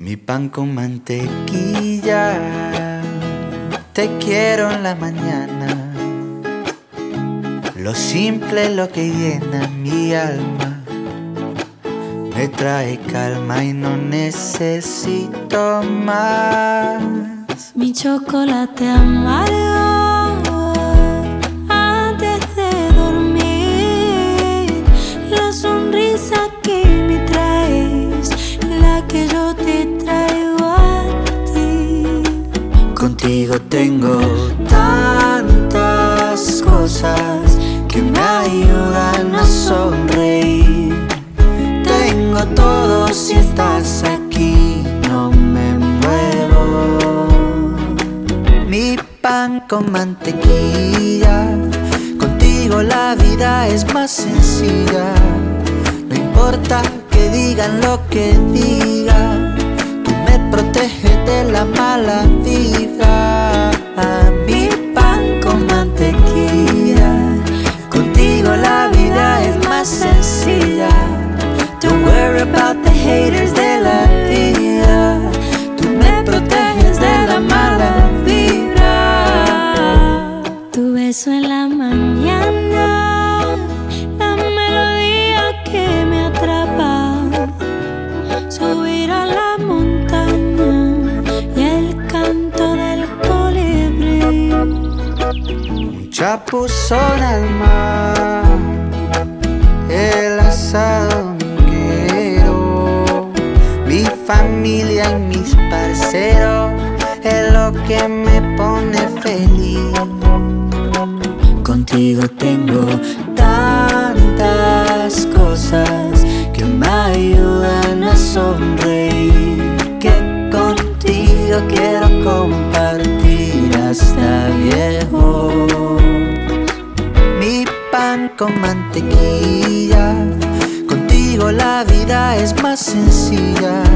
Mi pan con mantequilla, te quiero en la mañana. Lo simple es lo que llena mi alma, me trae calma y no necesito más. Mi chocolate amargo antes de dormir, la sonrisa que me traes, la que yo te traigo a ti. Contigo tengo tantas cosas que me ayudan a sonreír. Tengo todo si estás aquí, no me muevo. Mi pan con mantequilla, contigo la vida es más sencilla. No importa que digan lo que digan, tú me proteges de la mala vibra. Mi pan con mantequilla, contigo la vida es más sencilla. Don't worry about the haters de la vida, tú me proteges de la mala vibra. Tu beso en la mañana, la melodía que me atrapa. Subir a la montaña y el canto del colibrí. Un chapuzón al mar, el asado dominguero, mi familia y mis parceros es lo que me pone feliz. Contigo tengo tantas cosas que me ayudan a sonreír, que contigo quiero compartir hasta viejo. Mi pan con mantequilla, contigo la vida es más sencilla.